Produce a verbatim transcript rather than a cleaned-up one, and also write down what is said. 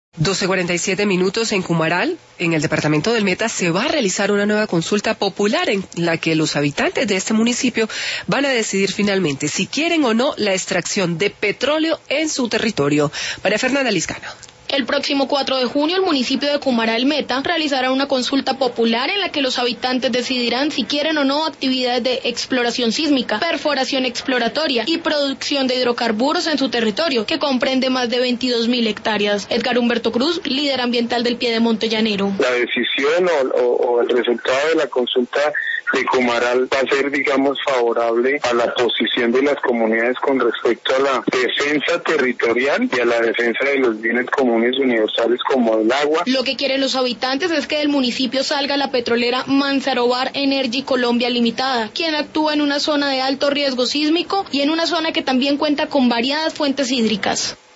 doce cuarenta y siete minutos en Cumaral, en el departamento del Meta, se va a realizar una nueva consulta popular en la que los habitantes de este municipio van a decidir finalmente si quieren o no la extracción de petróleo en su territorio. María Fernanda Liscano. El próximo cuatro de junio, el municipio de Cumaral Meta realizará una consulta popular en la que los habitantes decidirán si quieren o no actividades de exploración sísmica, perforación exploratoria y producción de hidrocarburos en su territorio, que comprende más de veintidós mil hectáreas. Edgar Humberto Cruz, líder ambiental del Piedemonte Llanero. La decisión o, o, o el resultado de la consulta de Cumaral va a ser, digamos, favorable a la posición de las comunidades con respecto a la defensa territorial y a la defensa de los bienes comunes universales como el agua. Lo que quieren los habitantes es que del municipio salga la petrolera Manzarobar Energy Colombia Limitada, quien actúa en una zona de alto riesgo sísmico y en una zona que también cuenta con variadas fuentes hídricas.